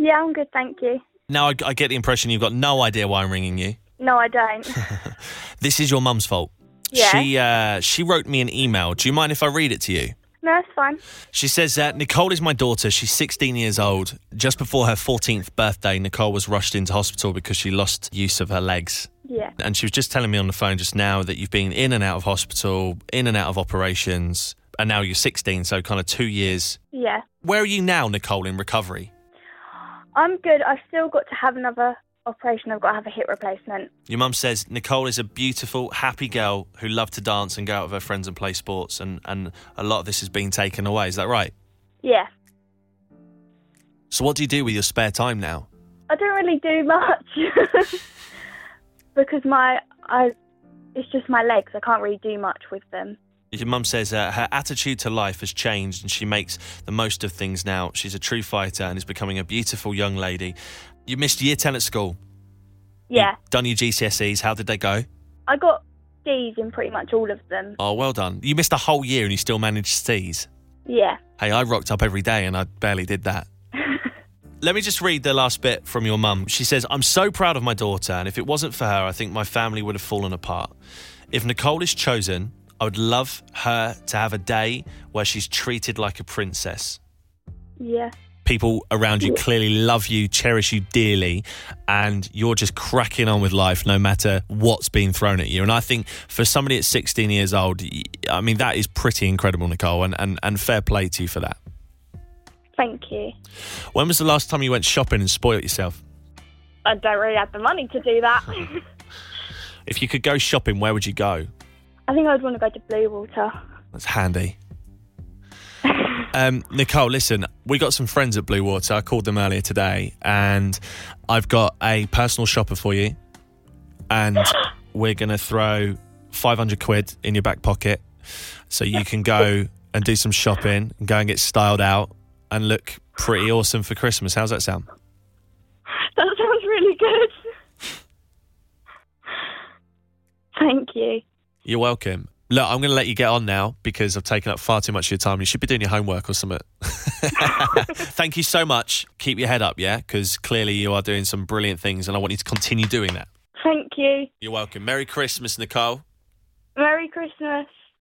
Yeah, I'm good, thank you. Now, I get the impression you've got no idea why I'm ringing you. No, I don't. This is your mum's fault. Yeah. She wrote me an email. Do you mind if I read it to you? No, it's fine. She says, Nicole is my daughter. She's 16 years old. Just before her 14th birthday, Nicole was rushed into hospital because she lost use of her legs. Yeah. And she was just telling me on the phone just now that you've been in and out of hospital, in and out of operations, and now you're 16, so kind of 2 years. Yeah. Where are you now, Nicole, in recovery? I'm good. I've still got to have another operation. I've got to have a hip replacement. Your mum says Nicole is a beautiful, happy girl who loved to dance and go out with her friends and play sports, and a lot of this has been taken away. Is that right? Yeah. So what do you do with your spare time now? I don't really do much because it's just my legs. I can't really do much with them. Your mum says her attitude to life has changed and she makes the most of things now. She's a true fighter and is becoming a beautiful young lady. You missed year 10 at school. Yeah. You've done your GCSEs. How did they go? I got D's in pretty much all of them. Oh, well done. You missed a whole year and you still managed C's. Yeah. Hey, I rocked up every day and I barely did that. Let me just read the last bit from your mum. She says, I'm so proud of my daughter, and if it wasn't for her, I think my family would have fallen apart. If Nicole is chosen, I would love her to have a day where she's treated like a princess. Yeah. People around you clearly love you, cherish you dearly, and you're just cracking on with life no matter what's being thrown at you. And I think for somebody at 16 years old, I mean, that is pretty incredible, Nicole, and fair play to you for that. Thank you. When was the last time you went shopping and spoilt yourself? I don't really have the money to do that. If you could go shopping, where would you go? I think I'd want to go to Blue Water. That's handy. Nicole, listen, we got some friends at Blue Water. I called them earlier today, and I've got a personal shopper for you, and we're going to throw 500 quid in your back pocket so you can go and do some shopping and go and get styled out and look pretty awesome for Christmas. How's that sound? That sounds really good. Thank you. You're welcome. Look, I'm going to let you get on now because I've taken up far too much of your time. You should be doing your homework or something. Thank you so much. Keep your head up, yeah? Because clearly you are doing some brilliant things and I want you to continue doing that. Thank you. You're welcome. Merry Christmas, Nicole. Merry Christmas.